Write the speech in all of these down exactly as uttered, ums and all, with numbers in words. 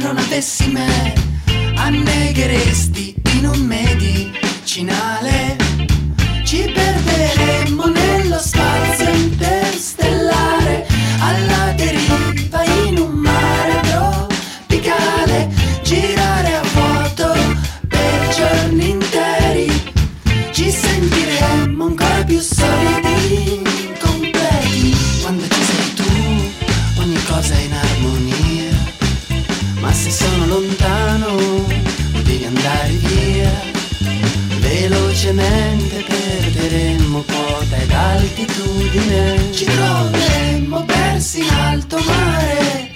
non avessi me, annegheresti in un medicinale. Ci perderemmo nello spazio interstellare, alla deriva in un mare tropicale, girare a vuoto per giorni interi. Ci sentiremmo ancora più solidi, incompleti. Quando ci sei tu ogni cosa è in armonia, ma se sono lontano devi andare via. Velocemente perderemmo quota ed altitudine, ci troveremmo persi in alto mare,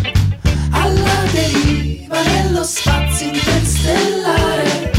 alla deriva nello spazio interstellare,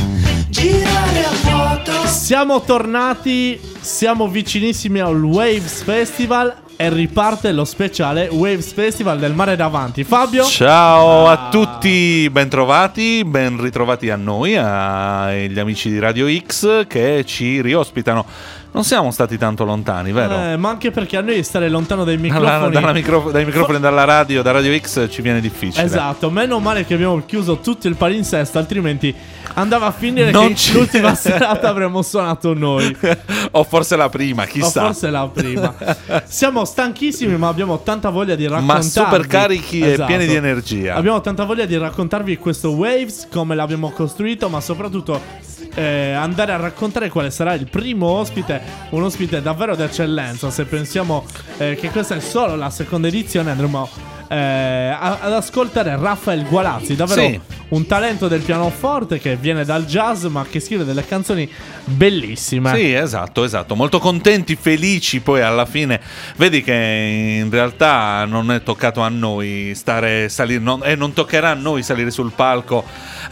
girare a vuoto. Siamo tornati, siamo vicinissimi al Waves Festival e riparte lo speciale Waves Festival del Mare Davanti. Fabio? Ciao ah. a tutti, ben trovati, ben ritrovati a noi, agli amici di Radio X che ci riospitano. Non siamo stati tanto lontani, vero? Eh, ma anche perché a noi stare lontano dai microfoni dalla, dalla micro, dai microfoni dalla radio, da Radio X ci viene difficile. Esatto, meno male che abbiamo chiuso tutto il palinsesto, altrimenti andava a finire non che ci... l'ultima serata avremmo suonato noi. O forse la prima, chissà. O forse la prima. Siamo stanchissimi, ma abbiamo tanta voglia di raccontarvi. Ma super carichi esatto. e pieni di energia. Abbiamo tanta voglia di raccontarvi questo Waves, come l'abbiamo costruito, ma soprattutto Eh, andare a raccontare quale sarà il primo ospite, un ospite davvero d'eccellenza. Se pensiamo eh, che questa è solo la seconda edizione, andremo eh, a, ad ascoltare Raffaele Gualazzi, davvero sì. un talento del pianoforte che viene dal jazz ma che scrive delle canzoni bellissime. Sì, esatto, esatto. Molto contenti, felici poi alla fine. Vedi che in realtà non è toccato a noi stare salire non, e non toccherà a noi salire sul palco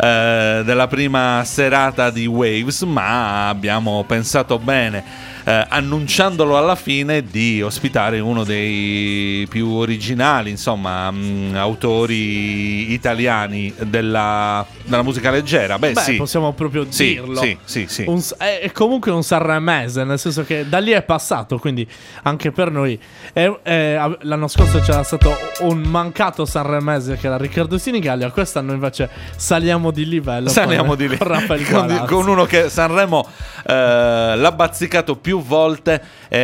eh, della prima serata di Waves, ma abbiamo pensato bene, Eh, annunciandolo alla fine, di ospitare uno dei più originali, insomma, mh, autori italiani della, della musica leggera. Beh, Beh sì, possiamo proprio sì, dirlo. Sì, sì, sì. Un, è, è comunque un sanremese, nel senso che da lì è passato, quindi anche per noi è, è, l'anno scorso c'era stato un mancato sanremese che era Riccardo Sinigallia. Quest'anno invece saliamo di livello. Saliamo con, di livello con Raffaele con, Gualazzi, con uno che Sanremo eh, l'ha bazzicato più volte,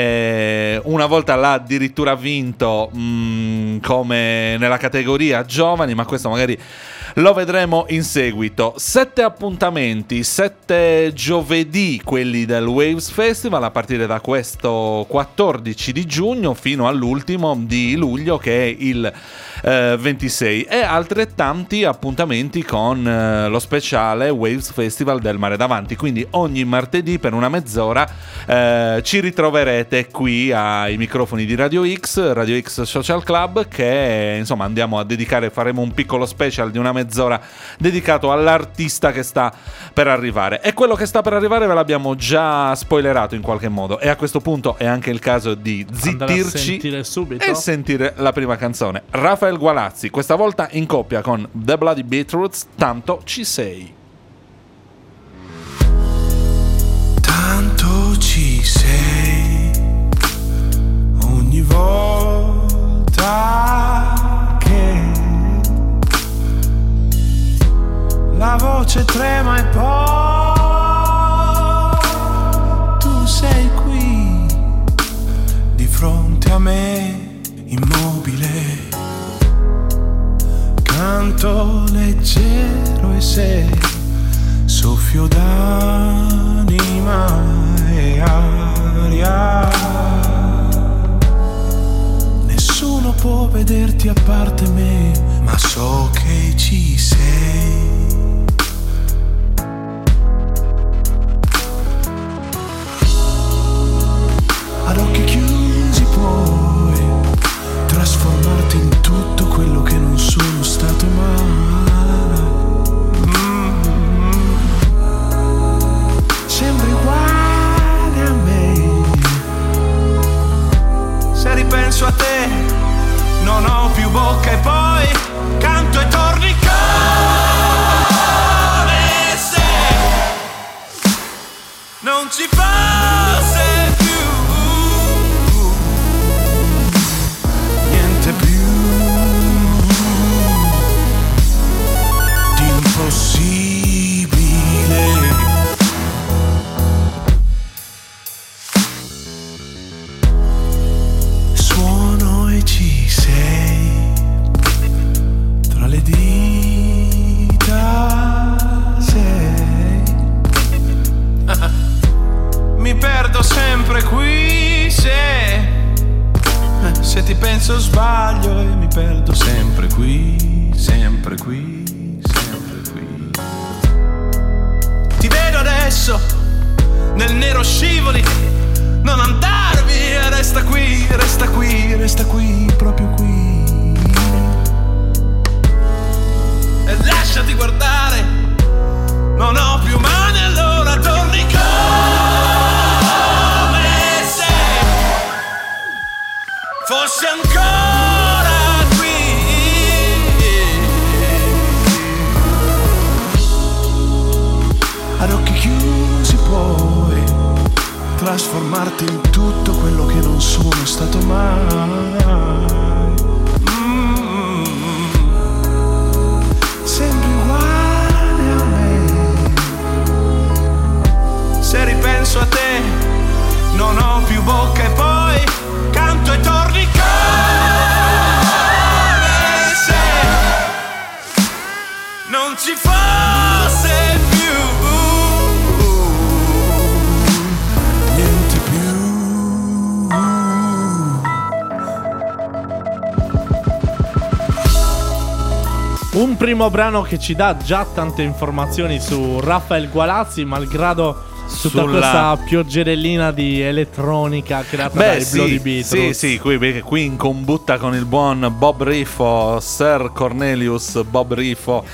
eh, una volta l'ha addirittura vinto mh, come nella categoria giovani, ma questo magari lo vedremo in seguito. Sette appuntamenti, sette giovedì, quelli del Waves Festival, a partire da questo quattordici di giugno fino all'ultimo di luglio, che è il eh, ventisei, e altrettanti appuntamenti con eh, lo speciale Waves Festival del Mare Davanti. Quindi ogni martedì per una mezz'ora eh, ci ritroverete qui ai microfoni di Radio X, Radio X Social Club, che insomma andiamo a dedicare, faremo un piccolo special di una mezz'ora dedicato all'artista che sta per arrivare. E quello che sta per arrivare ve l'abbiamo già spoilerato in qualche modo, e a questo punto è anche il caso di zittirci sentire subito e sentire la prima canzone. Raffaele Gualazzi, questa volta in coppia con The Bloody Beetroots, Tanto ci sei. Tanto ci sei ogni volta che la voce trema e poi tu sei qui di fronte a me, immobile. Canto leggero e se soffio d'anima e aria. Nessuno può vederti a parte me, ma so che ci sei. Ad occhi chiusi puoi trasformarti in tutto quello che non sono stato mai. Mm-hmm. Sembri uguale a me. Se ripenso a te non ho più bocca e poi canto e torni come se non ci fosse adesso nel nero scivoli, non andare via, resta qui, resta qui, resta qui, proprio qui. E lasciati guardare, non ho più mani, allora torni come se fossi ancora qui. Ad occhi chiusi puoi trasformarti in tutto quello che non sono stato mai. Mm-hmm. Sembri uguale a me. Se ripenso a te non ho più bocca e poi canto e torni come se non ci fosse più niente più. Un primo brano che ci dà già tante informazioni su Raffaele Gualazzi, malgrado tutta Sulla- questa pioggerellina di elettronica creata Beh, dai sì, Bloody Beetroots. sì, sì, qui, perché qui in combutta con il buon Bob Riffo, Sir Cornelius Bob Riffo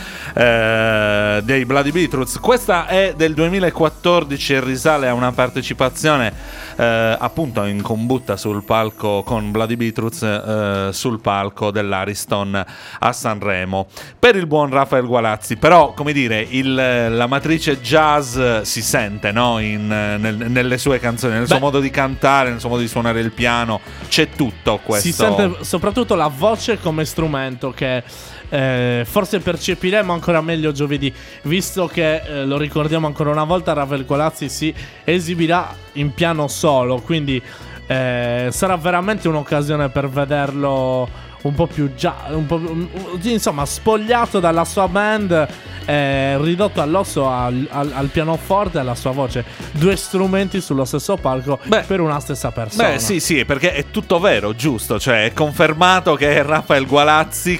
eh, dei Bloody Beetroots. Questa è del duemilaquattordici e risale a una partecipazione eh, appunto in combutta sul palco con Bloody Beetroots eh, sul palco dell'Ariston a Sanremo per il buon Raffaele Gualazzi. Però, come dire, il, la matrice jazz si sente, no? In, nel, nelle sue canzoni, nel Beh, suo modo di cantare, nel suo modo di suonare il piano, c'è tutto questo. Si sente soprattutto la voce come strumento che eh, forse percepiremo ancora meglio giovedì, visto che eh, lo ricordiamo ancora una volta, Raffaele Gualazzi si esibirà in piano solo, quindi eh, sarà veramente un'occasione per vederlo un po' più già, un po', insomma, spogliato dalla sua band, eh, ridotto all'osso al, al, al pianoforte e alla sua voce. Due strumenti sullo stesso palco. Beh, per una stessa persona. Beh, sì, sì, perché è tutto vero, giusto? Cioè, è confermato che è Raffaele Gualazzi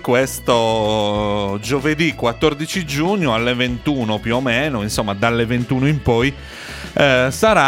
questo giovedì quattordici giugno alle ventuno più o meno, insomma, dalle ventuno in poi. Eh,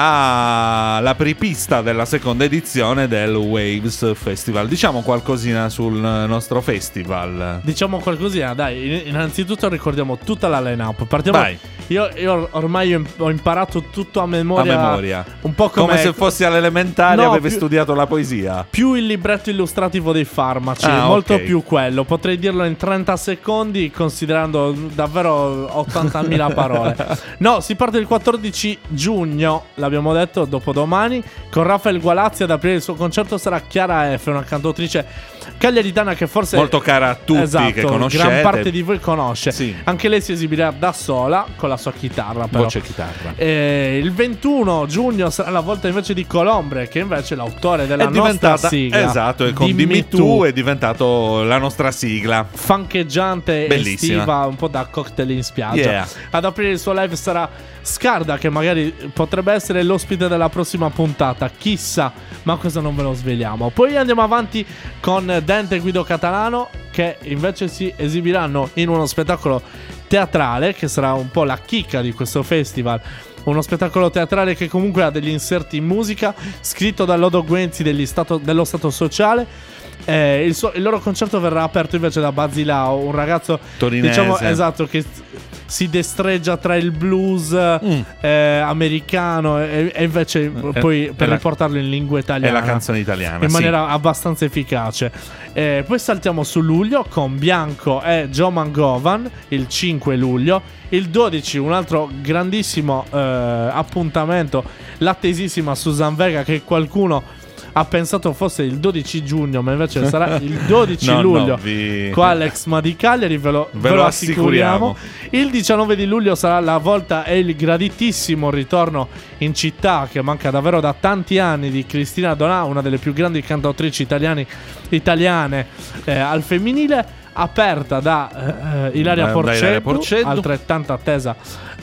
sarà l'apripista della seconda edizione del Waves Festival. Diciamo qualcosina sul nostro festival. Diciamo qualcosina, dai. Innanzitutto ricordiamo tutta la line-up. Partiamo. Vai. Io, io ormai ho imparato tutto a memoria. A memoria. Un po' come, come se fossi all'elementare e no, avevi più, studiato la poesia. Più il libretto illustrativo dei farmaci. Ah, molto okay. più quello. Potrei dirlo in trenta secondi, considerando davvero ottantamila parole. No, si parte il quattordici giugno, l'abbiamo detto, dopodomani, con Raffaele Gualazzi. Ad aprire il suo concerto sarà Chiara F, una cantautrice cagliaritana che forse molto cara a tutti, esatto, che conoscete. Gran parte di voi conosce. Sì. Anche lei si esibirà da sola con la sua chitarra, però. Voce chitarra. E il ventuno giugno sarà la volta invece di Colombre, che invece è l'autore della è diventata, nostra sigla. esatto, e con Dimmi Dimmi tu, tu è diventato la nostra sigla. Fancheggiante, bellissima, estiva, un po' da cocktail in spiaggia. Yeah. Ad aprire il suo live sarà Scarda, che magari potrebbe essere l'ospite della prossima puntata, chissà, ma questo non ve lo sveliamo. Poi andiamo avanti con Dente e Guido Catalano, che invece si esibiranno in uno spettacolo teatrale, che sarà un po' la chicca di questo festival. Uno spettacolo teatrale che comunque ha degli inserti in musica, scritto da Lodo Guenzi degli stato, dello Stato Sociale. Eh, il, suo, il loro concerto verrà aperto invece da Basilao, un ragazzo torinese, diciamo, esatto, che si destreggia tra il blues mm. eh, americano e, e invece eh, poi per la, riportarlo in lingua italiana, è la canzone italiana in sì. maniera abbastanza efficace. Eh, poi saltiamo su luglio con Bianco e Joe Mangovan il cinque luglio. Il dodici un altro grandissimo eh, appuntamento, l'attesissima Susan Vega, che qualcuno ha pensato fosse il dodici giugno, ma invece sarà il dodici no, luglio no, vi... qua all'Ex Ma di Cagliari, ve lo, ve ve lo lo assicuriamo. assicuriamo. Il diciannove di luglio sarà la volta e il graditissimo ritorno in città, che manca davvero da tanti anni, di Cristina Donà, una delle più grandi cantautrici italiani, italiane eh, al femminile, aperta da eh, Ilaria, da, Porceddu, da Ilaria Porceddu, altrettanto attesa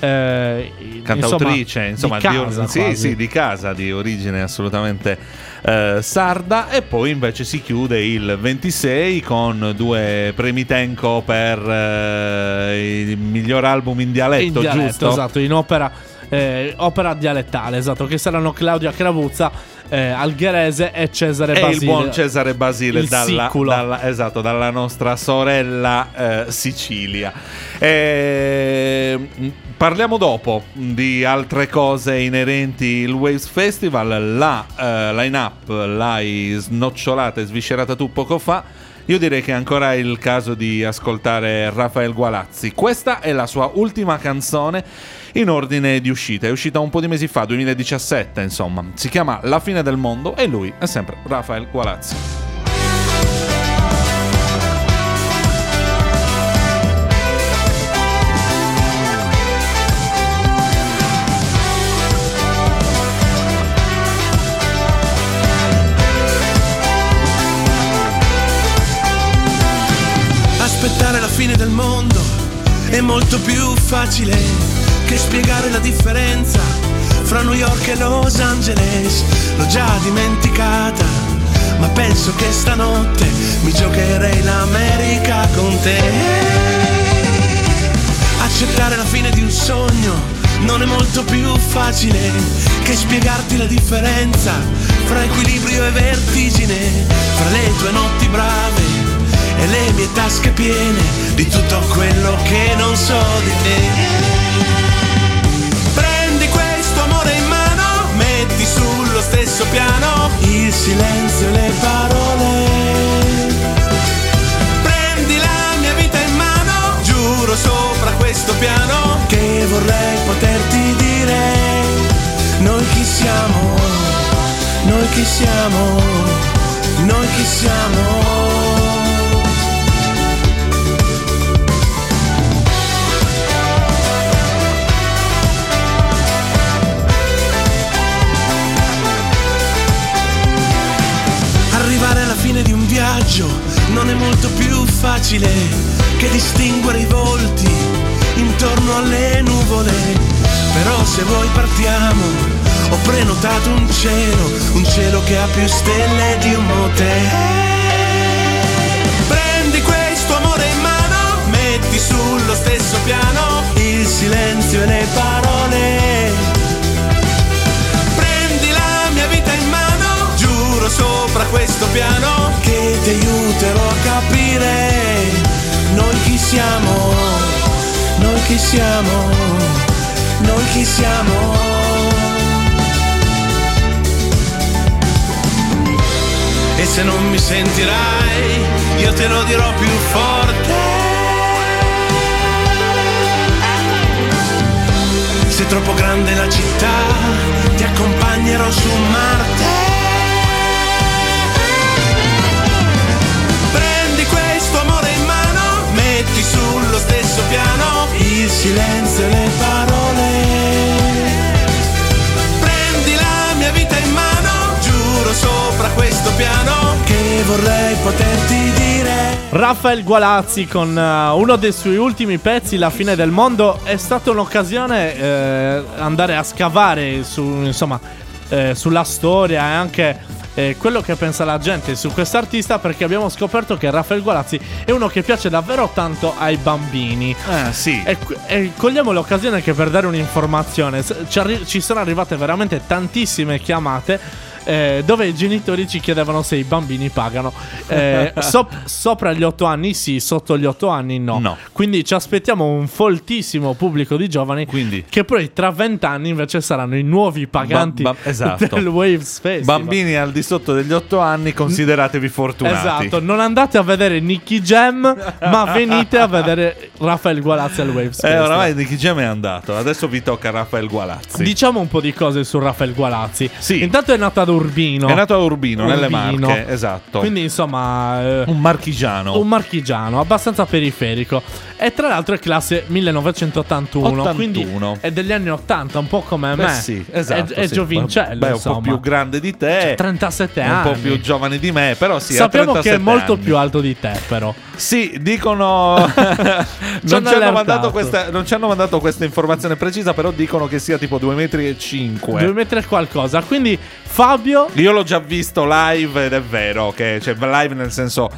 eh, cantautrice, insomma, insomma di casa, di, sì, sì, di casa, di origine assolutamente eh, sarda. E poi invece si chiude il ventisei con due premi Tenco per eh, il miglior album in dialetto, in dialetto, giusto? esatto, in opera eh, opera dialettale, esatto, che saranno Claudia Cravuzza, eh, Algherese e Cesare e Basile. il buon Cesare Basile Il dalla, siculo. dalla, esatto, dalla nostra sorella eh, Sicilia. E, parliamo dopo di altre cose inerenti il Waves Festival. La eh, line-up l'hai snocciolata e sviscerata tu poco fa. Io direi che è ancora il caso di ascoltare Rafael Gualazzi. Questa è la sua ultima canzone in ordine di uscita. È uscita un po' di mesi fa, duemiladiciassette, insomma. Si chiama La fine del mondo e lui è sempre Rafael Gualazzi. Aspettare la fine del mondo è molto più facile che spiegare la differenza fra New York e Los Angeles. L'ho già dimenticata, ma penso che stanotte mi giocherei l'America con te. Accettare la fine di un sogno non è molto più facile che spiegarti la differenza fra equilibrio e vertigine, fra le tue notti brave e le mie tasche piene di tutto quello che non so di te. Prendi questo amore in mano, metti sullo stesso piano il silenzio e le parole. Prendi la mia vita in mano, giuro sopra questo piano che vorrei poterti dire. Noi chi siamo, noi chi siamo, noi chi siamo. Arrivare alla fine di un viaggio non è molto più facile che distinguere i volti intorno alle nuvole. Però se vuoi partiamo, ho prenotato un cielo, un cielo che ha più stelle di un motel. Prendi questo amore in mano, metti sullo stesso piano il silenzio e le parole. Sopra questo piano che ti aiuterò a capire noi chi siamo, noi chi siamo, noi chi siamo. E se non mi sentirai, io te lo dirò più forte. Se è troppo grande la città, ti accompagnerò su Marte. Metti sullo stesso piano il silenzio e le parole. Prendi la mia vita in mano, giuro sopra questo piano che vorrei poterti dire. Rafael Gualazzi con uh, uno dei suoi ultimi pezzi, La fine del mondo. È stata un'occasione eh, andare a scavare su, insomma, eh, sulla storia e anche Eh, quello che pensa la gente su quest'artista, perché abbiamo scoperto che Rafael Gualazzi è uno che piace davvero tanto ai bambini. Ah, sì. E, e cogliamo l'occasione anche per dare un'informazione. Ci, arri- ci sono arrivate veramente tantissime chiamate eh, dove i genitori ci chiedevano se i bambini pagano. Eh, so- sopra gli otto anni sì, sotto gli otto anni no. No. Quindi ci aspettiamo un foltissimo pubblico di giovani. Quindi che poi tra vent'anni invece saranno i nuovi paganti ba- ba- esatto. del Waves Festival. Bambini al di sotto degli otto anni, consideratevi fortunati. Esatto, non andate a vedere Nicky Jam, ma venite a vedere Rafael Gualazzi al Waves Eh, Festival. oramai Nicky Jam è andato, adesso vi tocca Rafael Gualazzi. Diciamo un po' di cose su Rafael Gualazzi. Sì. Intanto è nato ad Urbino. È nato a Urbino, nelle Urbino. Marche, esatto. Quindi insomma eh, un marchigiano. un marchigiano abbastanza periferico. E tra l'altro è classe millenovecentottantuno, ottantuno. quindi è degli anni ottanta, un po' come Beh, me. sì, esatto, È, è sì. giovincello, Beh, un insomma. po' più grande di te, trentasette un anni. po' più giovane di me, però sì, Sappiamo ha che è trentasette molto anni. più alto di te, però. Sì, dicono non, ci hanno allertato. mandato questa, non ci hanno mandato questa informazione precisa, però dicono che sia tipo due metri e cinque. Due metri e qualcosa. Quindi Fabio Fabio? Io l'ho già visto live ed è vero che, cioè, live nel senso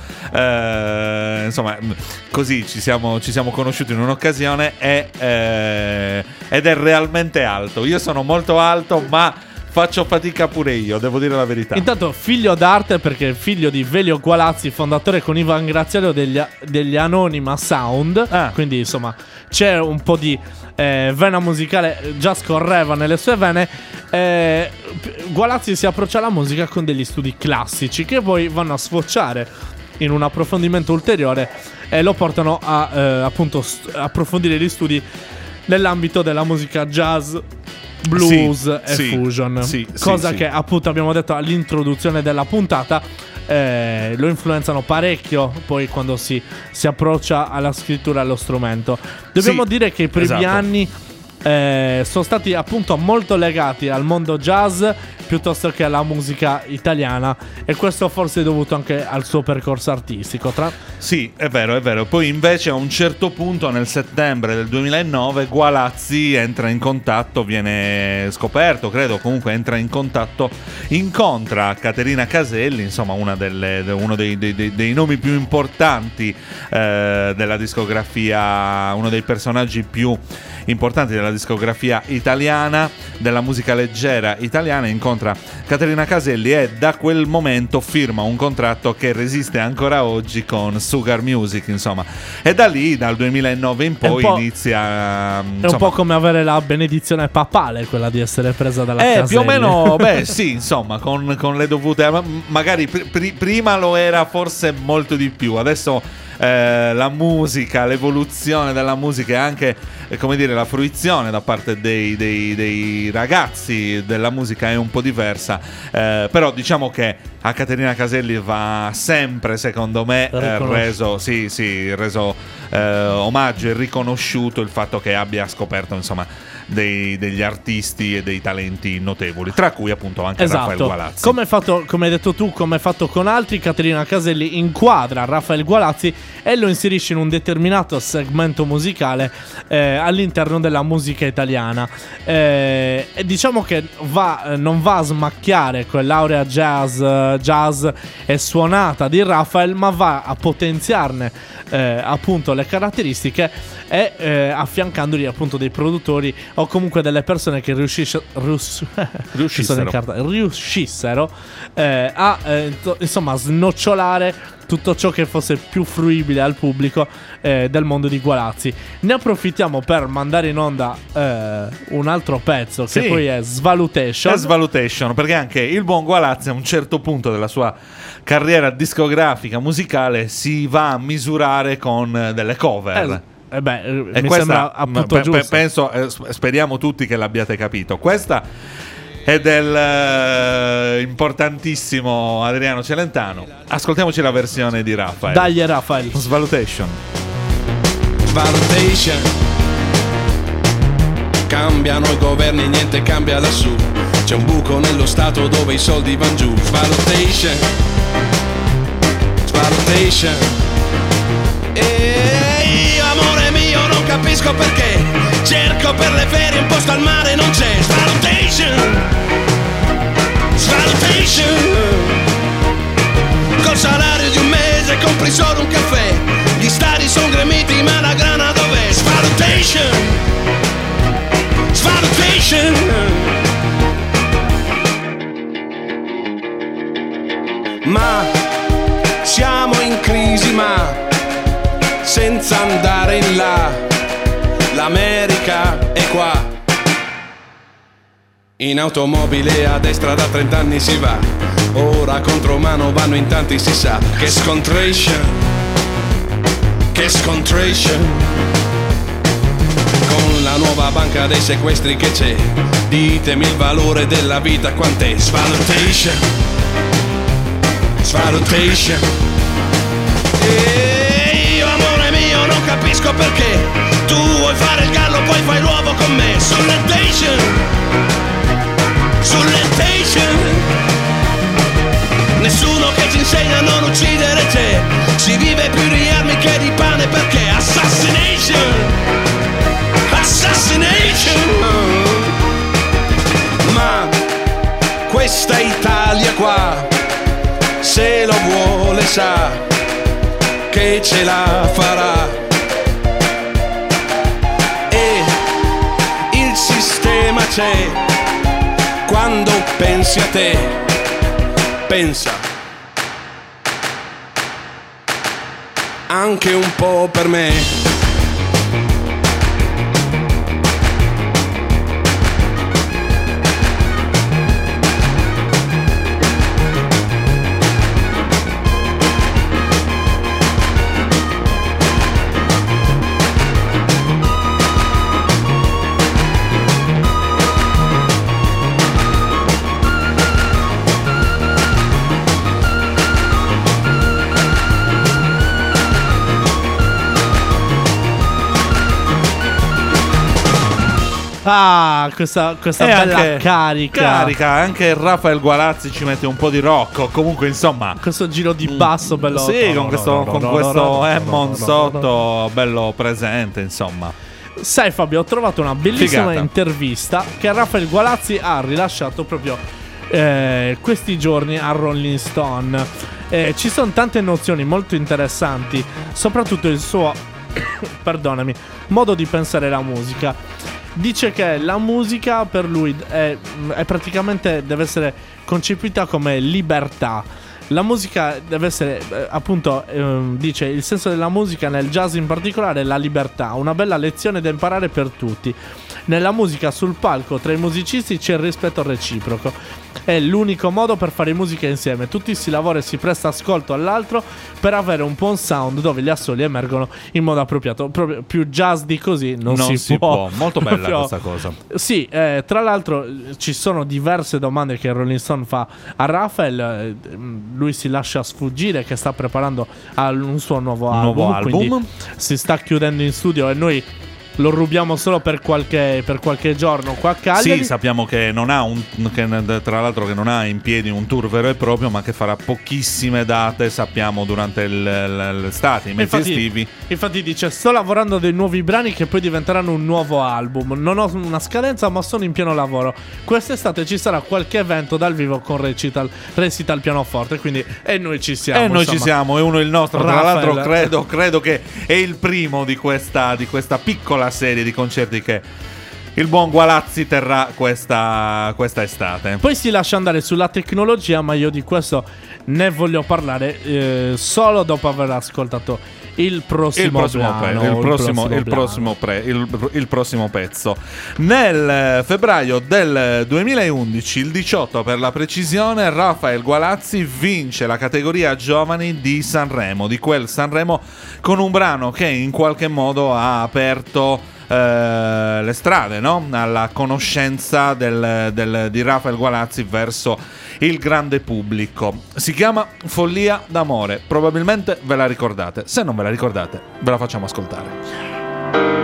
eh, insomma, così ci siamo, ci siamo conosciuti in un'occasione e, eh, ed è realmente alto. Io sono molto alto, ma faccio fatica pure io, devo dire la verità. Intanto figlio d'arte, perché è figlio di Velio Gualazzi, fondatore con Ivan Graziano degli, degli Anonima Sound. Ah. Quindi insomma c'è un po' di eh, vena musicale, già scorreva nelle sue vene. eh, Gualazzi si approccia alla musica con degli studi classici che poi vanno a sfociare in un approfondimento ulteriore e lo portano a eh, appunto st- approfondire gli studi nell'ambito della musica jazz, blues Sì, e sì, fusion, sì, cosa sì, che sì. appunto abbiamo detto all'introduzione della puntata, eh, lo influenzano parecchio poi quando si, si approccia alla scrittura e allo strumento. Dobbiamo Sì, dire che i primi esatto. anni eh, sono stati appunto molto legati al mondo jazz piuttosto che alla musica italiana, e questo forse è dovuto anche al suo percorso artistico. Tra... Sì, è vero, è vero. Poi invece a un certo punto nel settembre del duemilanove Gualazzi entra in contatto, viene scoperto, credo, comunque entra in contatto, incontra Caterina Caselli, insomma una delle, uno dei, dei, dei, dei nomi più importanti eh, della discografia, uno dei personaggi più importanti della discografia italiana, della musica leggera italiana. Incontra Caterina Caselli e da quel momento firma un contratto che resiste ancora oggi con Sugar Music, insomma, e da lì, dal duemilanove in poi, inizia, è insomma, un po' come avere la benedizione papale, quella di essere presa dalla eh, Caselli. più o meno, beh sì, insomma, con, con le dovute, magari pr- pr- prima lo era forse molto di più, adesso eh, la musica, l'evoluzione della musica e anche, eh, come dire, la fruizione da parte dei, dei, dei ragazzi della musica è un po' diversa, eh, però diciamo che a Caterina Caselli va sempre, secondo me, eh, reso, sì, sì, reso eh, omaggio e riconosciuto il fatto che abbia scoperto, insomma, dei, degli artisti e dei talenti notevoli, tra cui appunto anche esatto. Raffaele Gualazzi. Come, fatto, come hai detto tu, come fatto con altri, Caterina Caselli inquadra Raffaele Gualazzi e lo inserisce in un determinato segmento musicale eh, all'interno della musica italiana, eh, e diciamo che va, non va a smacchiare quell'aurea jazz, jazz e suonata di Raffaele, ma va a potenziarne eh, appunto le caratteristiche e eh, affiancandogli appunto dei produttori o comunque delle persone che riuscisce, rius- riuscissero, carta, riuscissero eh, a eh, to- insomma snocciolare tutto ciò che fosse più fruibile al pubblico eh, del mondo di Gualazzi. Ne approfittiamo per mandare in onda eh, un altro pezzo che sì. poi è Svalutation. È Svalutation, perché anche il buon Gualazzi a un certo punto della sua carriera discografica musicale si va a misurare con delle cover. Eh, Eh beh, e mi questa, sembra appunto pe- giusto. pe- penso, eh, speriamo tutti che l'abbiate capito. Questa è del eh, importantissimo Adriano Celentano. Ascoltiamoci la versione di Raffaele. Dai Raffaele. Svalutation. Svalutation. Cambiano i governi, niente cambia lassù. C'è un buco nello stato dove i soldi van giù. Svalutation. Svalutation. E io, amore mio, non capisco perché cerco per le ferie un posto al mare, non c'è. Svalutation. Svalutation. Col salario di un mese compri solo un caffè. Gli stadi son gremiti ma la grana dov'è? Svalutation. Svalutation. Ma siamo in crisi, ma senza andare in là, l'America è qua. In automobile a destra da trent'anni si va, ora contro mano vanno in tanti, si sa. Che scontration, che scontration. Con la nuova banca dei sequestri che c'è, ditemi il valore della vita quant'è. Svalutation, svalutation. E io, amore mio, non capisco perché tu vuoi fare il gallo, poi fai l'uovo con me. Svalutation, svalutation. Nessuno che ci insegna a non uccidere te. Si vive più di armi che di pane, perché assassination, assassination. Ma questa Italia che ce la farà. E il sistema c'è quando pensi a te, pensa anche un po' per me. Ah, questa, questa E bella anche- carica. Carica, anche Rafael Gualazzi ci mette un po' di rock. Comunque, insomma, Questo giro di basso bello. sì, con questo, con questo Hammond sotto bello presente, insomma. Sai Fabio, ho trovato una bellissima Figata. intervista che Rafael Gualazzi ha rilasciato proprio eh, questi giorni a Rolling Stone. Eh, ci sono tante nozioni molto interessanti, soprattutto il suo perdonami, modo di pensare la musica. Dice che la musica per lui è, è praticamente deve essere concepita come libertà. La musica deve essere, eh, appunto, ehm, dice il senso della musica nel jazz in particolare è la libertà, una bella lezione da imparare per tutti. Nella musica sul palco tra i musicisti c'è il rispetto reciproco. È l'unico modo per fare musica insieme. Tutti si lavora e si presta ascolto all'altro per avere un buon sound dove gli assoli emergono in modo appropriato. Proprio più jazz di così non, Non si, si può. può. Molto bella Proprio- questa cosa. Sì, eh, tra l'altro eh, ci sono diverse domande che Rolling Stone fa a Rafael. eh, Lui si lascia sfuggire che sta preparando al- un suo nuovo Un album, nuovo album. quindi si sta chiudendo in studio e noi lo rubiamo solo per qualche, per qualche giorno qua a Cagliari. Sì, sappiamo che non ha un che, tra l'altro che non ha in piedi un tour vero e proprio, ma che farà pochissime date, sappiamo, durante il- l- l'estate, i mesi Infatti, estivi. infatti dice: sto lavorando a dei nuovi brani che poi diventeranno un nuovo album. Non ho una scadenza, ma sono in pieno lavoro. Quest'estate ci sarà qualche evento dal vivo con recital, recital pianoforte. Quindi, e noi ci siamo. E noi insomma. ci siamo, è uno il nostro. Tra Rafael. l'altro, credo, credo che è il primo di questa, di questa piccola serie di concerti che il buon Gualazzi terrà questa, questa estate. Poi si lascia andare sulla tecnologia, ma io di questo ne voglio parlare eh, solo dopo aver ascoltato il prossimo, Il prossimo, brano, pre- il prossimo, il brano. prossimo pre- il, il prossimo pezzo. Nel eh, febbraio del duemilaundici, il diciotto per la precisione, Rafael Gualazzi vince la categoria giovani di Sanremo, di quel Sanremo, con un brano che in qualche modo ha aperto eh, le strade, no? Alla conoscenza del, del- di Rafael Gualazzi verso il grande pubblico. Si chiama Follia d'amore. Probabilmente ve la ricordate. Se non ve la ricordate, ve la facciamo ascoltare.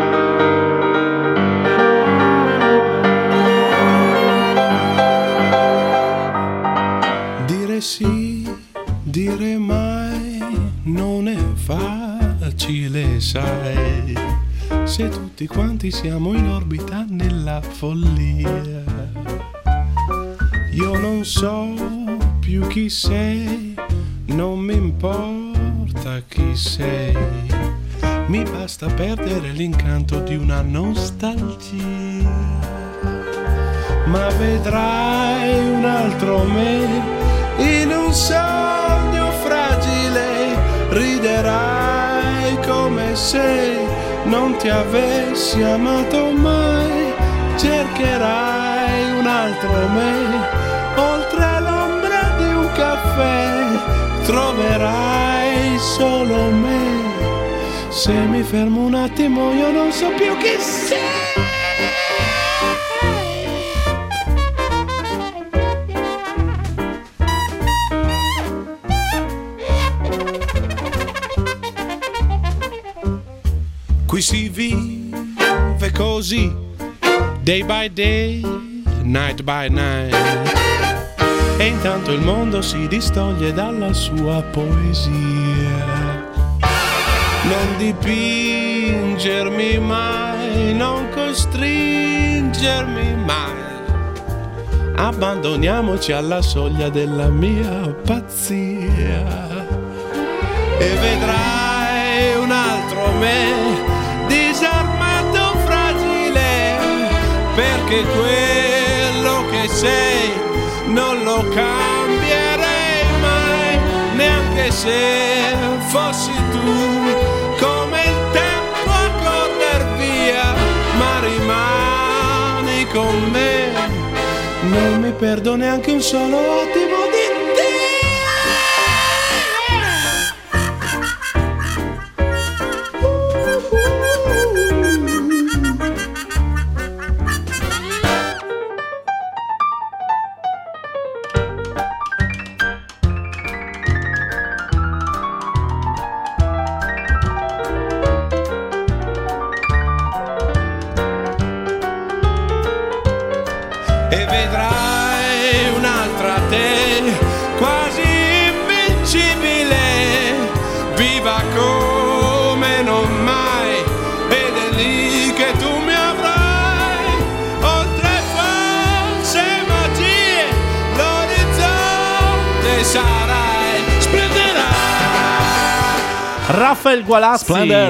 Dire sì, dire mai non è facile, sai, se tutti quanti siamo in orbita nella follia. Io non so più chi sei, non mi importa chi sei, mi basta perdere l'incanto di una nostalgia. Ma vedrai un altro me in un sogno fragile, riderai come se non ti avessi amato mai, cercherai un altro me oltre l'ombra di un caffè, troverai solo me. Se mi fermo un attimo io non so più chi sei. Qui si vive così, day by day, night by night, e intanto il mondo si distoglie dalla sua poesia. Non dipingermi mai, non costringermi mai, abbandoniamoci alla soglia della mia pazzia e vedrai che quello che sei non lo cambierei mai, neanche se fossi tu come il tempo a correr via, ma rimani con me, non mi perdo neanche un solo attimo di e vedrai un'altra te, quasi invincibile, viva come non mai, ed è lì che tu mi avrai, oltre false magie, l'orizzonte sarai, splenderai. Raffaele Gualazzi.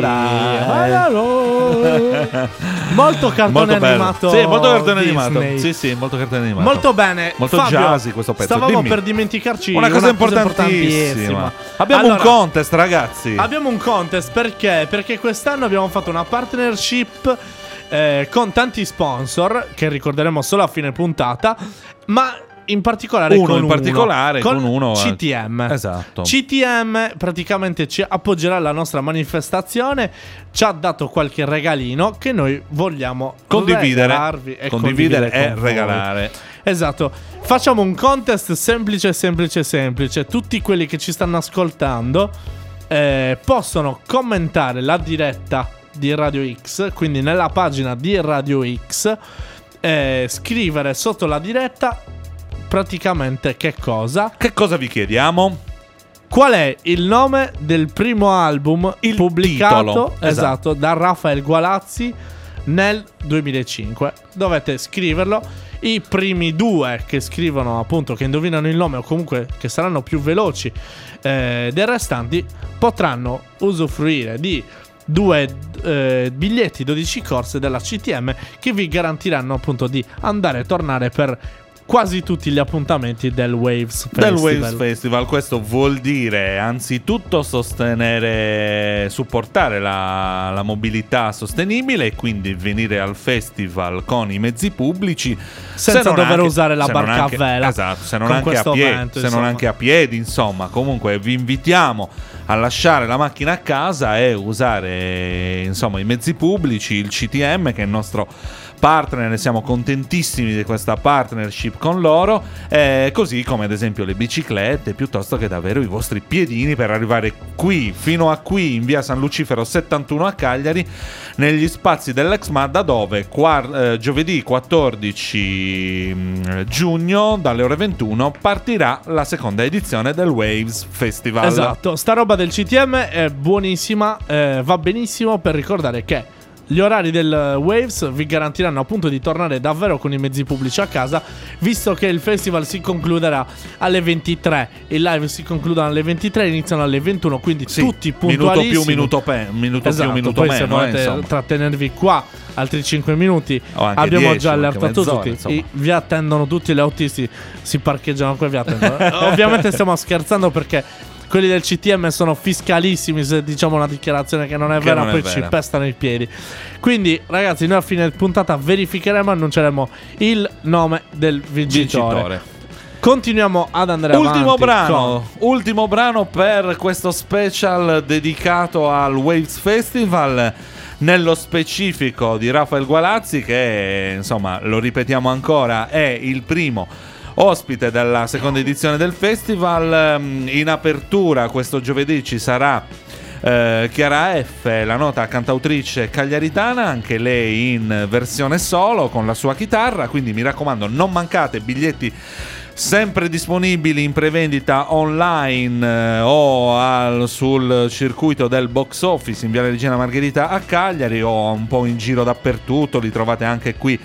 Molto cartone Molto bello. animato. Sì, molto cartone Disney. animato. Sì, sì, molto cartone animato. Molto bene. Molto Fabio, jazzy questo pezzo. Stavamo Dimmi. per dimenticarci Una cosa importantissima. importantissima. Abbiamo Allora, un contest, ragazzi. Abbiamo un contest perché? Perché quest'anno abbiamo fatto una partnership eh, con tanti sponsor che ricorderemo solo a fine puntata, ma in particolare Uno con in particolare, uno, con uno, C T M. Esatto. C T M praticamente ci appoggerà alla nostra manifestazione, ci ha dato qualche regalino che noi vogliamo Condividere, regalarvi e condividere condividere e con voi. regalare. Esatto, facciamo un contest semplice, semplice, semplice. Tutti quelli che ci stanno ascoltando eh, possono commentare la diretta di Radio X, quindi nella pagina di Radio X, eh, scrivere sotto la diretta praticamente che cosa? Che cosa vi chiediamo? Qual è il nome del primo album Il pubblicato titolo, esatto, esatto. da Raffaele Gualazzi nel duemilacinque? Dovete scriverlo. I primi due che scrivono, appunto, che indovinano il nome o comunque che saranno più veloci eh, dei restanti, potranno usufruire di due eh, biglietti dodici corse della C T M che vi garantiranno appunto di andare e tornare per quasi tutti gli appuntamenti del Waves Festival. Del Waves Festival. Questo vuol dire anzitutto sostenere, supportare la, la mobilità sostenibile e quindi venire al festival con i mezzi pubblici senza se non dover anche, usare la se non barca anche, a vela. Esatto, se non, con anche a, questo piedi, vento, se non insomma. anche a piedi, insomma. Comunque vi invitiamo a lasciare la macchina a casa e usare, insomma, i mezzi pubblici, il C T M che è il nostro partner, ne siamo contentissimi di questa partnership con loro, eh, così come ad esempio le biciclette, piuttosto che davvero i vostri piedini per arrivare qui, fino a qui, in via San Lucifero settantuno a Cagliari, negli spazi dell'Ex Madda, dove quar- eh, giovedì quattordici giugno dalle ore ventuno partirà la seconda edizione del Waves Festival. Esatto, sta roba del C T M è buonissima, eh, va benissimo per ricordare che gli orari del Waves vi garantiranno appunto di tornare davvero con i mezzi pubblici a casa, visto che il festival si concluderà alle ventitré, il live si concludono alle ventitré, iniziano alle ventuno, quindi Sì, tutti minuto puntualissimi. più, minuto, pe- minuto Esatto, più, minuto poi meno. se volete eh, insomma. trattenervi qua altri cinque minuti, O anche abbiamo dieci, già o anche allertato mezz'ora, tutti. insomma. I- vi attendono tutti, gli autisti si parcheggiano qui, vi attendono. Ovviamente stiamo scherzando perché quelli del C T M sono fiscalissimi se diciamo una dichiarazione che non è Che vera, non è poi vera. ci pestano i piedi. Quindi ragazzi, noi a fine puntata verificheremo e annunceremo il nome del vincitore. Vincitore. Continuiamo ad andare Ultimo avanti brano, ultimo brano per questo special dedicato al Waves Festival, nello specifico di Raffaele Gualazzi, che insomma, lo ripetiamo ancora, è il primo ospite della seconda edizione del festival. In apertura questo giovedì ci sarà eh, Chiara F, la nota cantautrice cagliaritana, anche lei in versione solo con la sua chitarra, quindi mi raccomando, non mancate, biglietti sempre disponibili in prevendita online eh, o al, sul circuito del box office in Viale Regina Margherita a Cagliari, o un po' in giro dappertutto, li trovate anche qui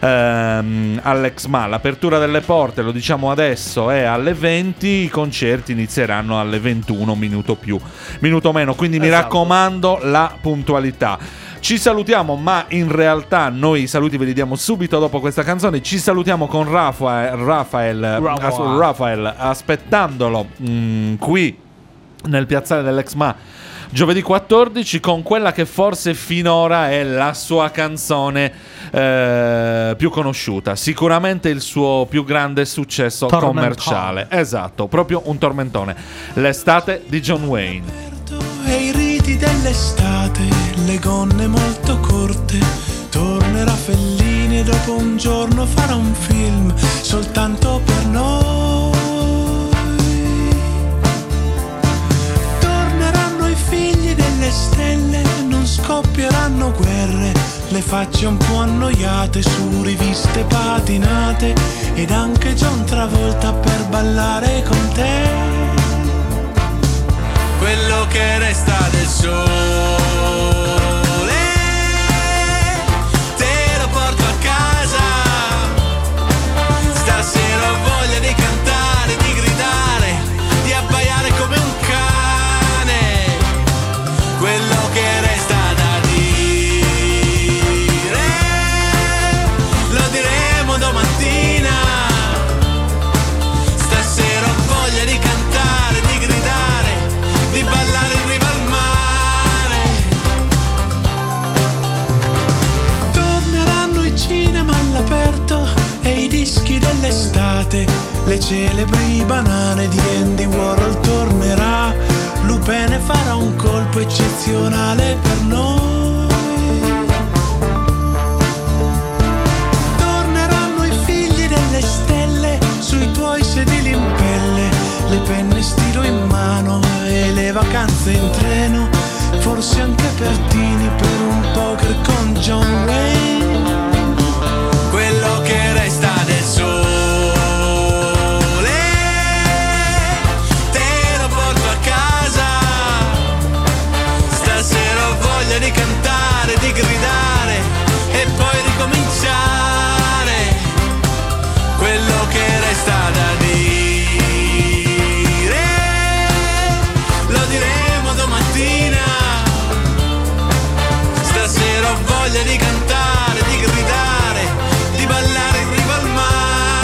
ehm, all'Ex Mall. L'apertura delle porte, lo diciamo adesso, è alle venti, i concerti inizieranno alle ventuno, minuto più, minuto meno, quindi mi Esatto. raccomando la puntualità. Ci salutiamo, ma in realtà noi i saluti ve li diamo subito dopo questa canzone. Ci salutiamo con Rafael, Rafael, as- Rafael aspettandolo mh, qui nel piazzale dell'Ex M A giovedì quattordici con quella che forse finora è la sua canzone eh, più conosciuta, sicuramente il suo più grande successo Tormentone. commerciale. Esatto, proprio un tormentone. L'estate di John Wayne. E i riti dell'estate, le gonne molto corte. Tornerà Fellini e dopo un giorno farà un film soltanto per noi. Torneranno i figli delle stelle, non scoppieranno guerre, le facce un po' annoiate su riviste patinate, ed anche John Travolta per ballare con te. Quello che resta del sole, te lo porto a casa. Stasera ho voglia di cantare, di gridare, di abbaiare come un cane. Quello che resta da dire lo diremo domattina. Stasera ho voglia di cantare, di gridare, di ballare in riva al mare. Torneranno i cinema all'aperto e i dischi dell'estate, le celebri banane di Andy Warhol tornerà. Lupene farà un colpo eccezionale per noi. Torneranno i figli delle stelle sui tuoi sedili in pelle, le penne stilo in mano e le vacanze in treno, forse anche Pertini per un poker con John Wayne. Quello che resta del sole, te lo porto a casa. Stasera ho voglia di cantare, di gridare e poi ricominciare. Quello che resta da dire lo diremo domattina. Stasera ho voglia di cantare, di gridare, di ballare in riva al mare.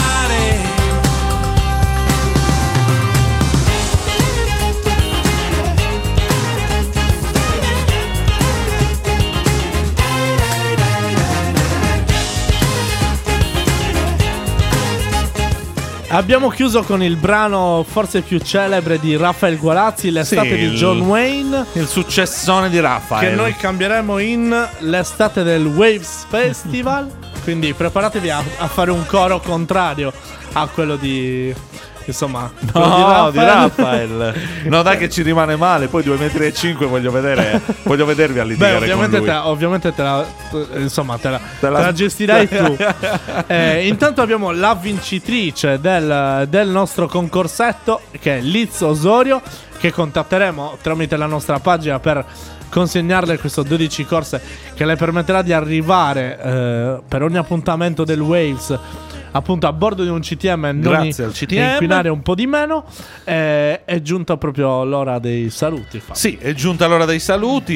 Abbiamo chiuso con il brano forse più celebre di Rafael Gualazzi, l'estate Sì, di il- John Wayne, Il successone di Rafael. che noi cambieremo in l'estate del Waves Festival. Quindi preparatevi a, a fare un coro contrario a quello di, insomma, quello No, di di Rafael. Rafael. No, dai che ci rimane male. Poi due metri e cinque voglio vedere. Voglio vedervi a Beh, litigare con ovviamente lui. te, ovviamente te la, insomma, te la, Te la- te la gestirai tu. Eh, intanto abbiamo la vincitrice del, del nostro concorsetto, che è Liz Osorio, che contatteremo tramite la nostra pagina per consegnarle questo dodici corse che le permetterà di arrivare eh, per ogni appuntamento del Waves appunto a bordo di un C T M e non Grazie al C T M. e inquinare un po' di meno. Eh, è giunta proprio l'ora dei saluti, Fabio. Sì, è giunta l'ora dei saluti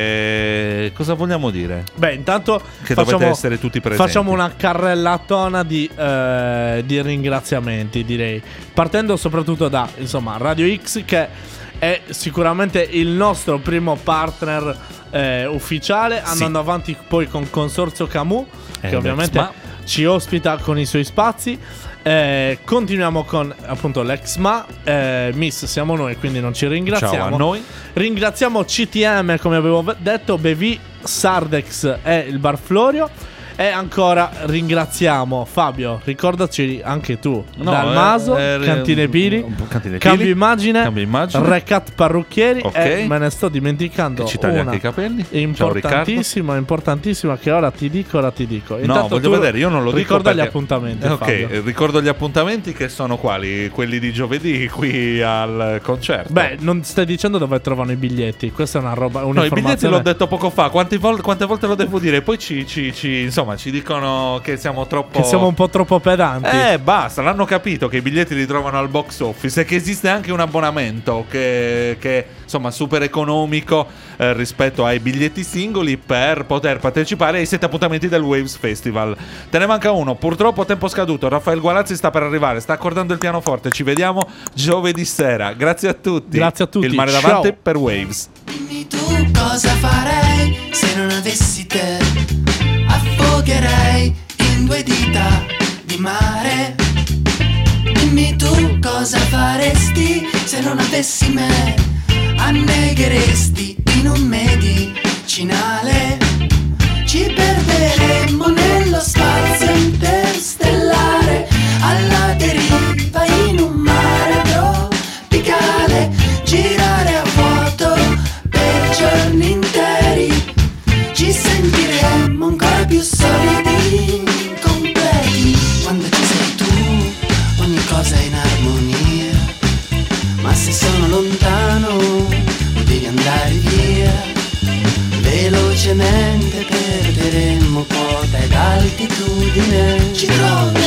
e cosa vogliamo dire? Beh, intanto Che facciamo, dovete essere tutti presenti. facciamo una carrellatona di, eh, di ringraziamenti, direi. Partendo soprattutto da, insomma, Radio X, che è sicuramente il nostro primo partner eh, ufficiale, Sì. andando avanti poi con Consorzio Camus, Eh, che ovviamente l'ex M A. ci ospita con i suoi spazi. Eh, continuiamo con appunto l'ex M A, eh, Miss siamo noi, quindi non ci ringraziamo. Ciao a noi. Ringraziamo C T M, come avevo v- detto, Bevi, Sardex e il Bar Florio. E ancora ringraziamo Fabio, ricordaci anche tu, No, Dalmaso, eh, eh, Cantine Pili, Cantine Pili, Cambio Immagine, Cambio Immagine. Recat Parrucchieri. Ok. E me ne sto dimenticando Che ci taglia una anche i capelli. Ciao, importantissima, importantissima, che ora ti dico, ora ti dico. No, Intanto voglio tu vedere, io non lo dico ricorda gli perché- appuntamenti, Ok, Fabio. eh, ricordo gli appuntamenti che sono quali? Quelli di giovedì qui al concerto. Beh, non stai dicendo dove trovano i biglietti. Questa è una roba, no, i biglietti un'informazione. l'ho detto poco fa. Quante, vol- quante volte lo devo dire? Poi ci, ci, ci- insomma, insomma, ci dicono che siamo troppo... Che siamo un po' troppo pedanti. Eh, basta, l'hanno capito che i biglietti li trovano al box office e che esiste anche un abbonamento che, che insomma, super economico eh, rispetto ai biglietti singoli per poter partecipare ai sette appuntamenti del Waves Festival. Te ne manca uno, purtroppo tempo scaduto. Raffaele Gualazzi sta per arrivare, sta accordando il pianoforte. Ci vediamo giovedì sera. Grazie a tutti. Grazie a tutti. Il mare davanti Ciao. Per Waves. Dimmi tu cosa farei se non avessi te. Affogherei in due dita di mare. Dimmi tu cosa faresti se non avessi me. Annegheresti in un medicinale. Ci perderemmo nello spazio interstellare, alla deriva in un mare tropicale. Girare a vuoto per giorni interi. Ci sentiremmo ancora più solidi, completi. Quando ci sei tu ogni cosa è in armonia. Ma se sono lontano devi andare via. Velocemente perderemmo quota ed altitudine. Ci trovo